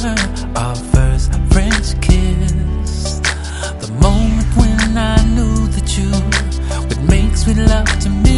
our first French kiss, the moment when I knew that you would make sweet love to me.